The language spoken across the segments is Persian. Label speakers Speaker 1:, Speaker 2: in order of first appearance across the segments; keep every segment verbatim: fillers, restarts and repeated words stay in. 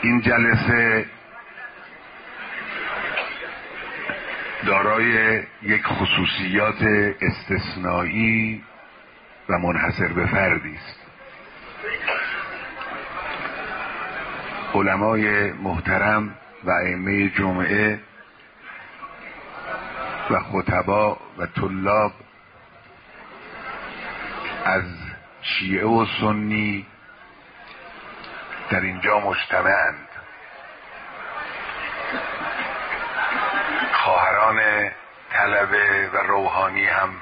Speaker 1: این جلسه دارای یک خصوصیات استثنایی و منحصر به فردی است. علمای محترم و ائمه جمعه و خطبا و طلاب از شیعه و سنی در اینجا مجتمعند. خواهران طلبه و روحانی هم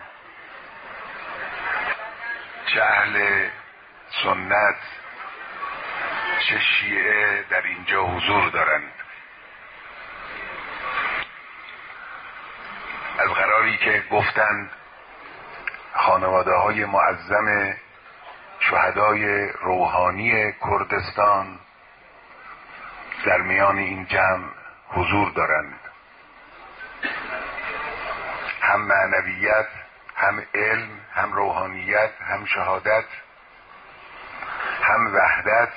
Speaker 1: چه اهل سنت چه شیعه در اینجا حضور دارند. از قراری که گفتند خانواده های معظم شهدای روحانی کردستان در میان این جمع حضور دارند، هم معنویت، هم علم، هم روحانیت، هم شهادت، هم وحدت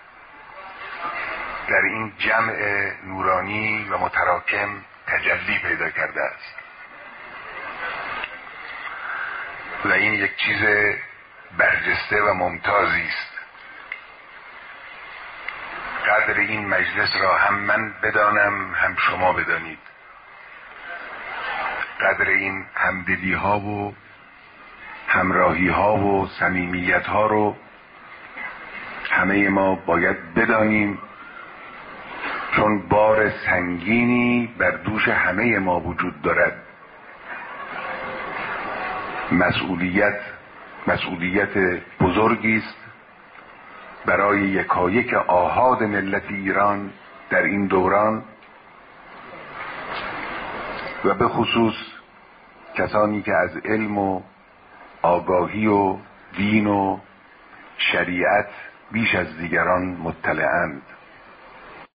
Speaker 1: در این جمع نورانی و متراکم تجلی پیدا کرده است و این یک چیز برجسته و ممتازی است. قدر این مجلس را هم من بدانم هم شما بدانید. قدر این همدلی ها و همراهی ها و صمیمیت ها رو همه ما باید بدانیم، چون بار سنگینی بر دوش همه ما وجود دارد. مسئولیت مسئولیت بزرگی است برای یکایک آحاد ملت ایران در این دوران و به خصوص کسانی که از علم و آگاهی و دین و شریعت بیش از دیگران مطلعند.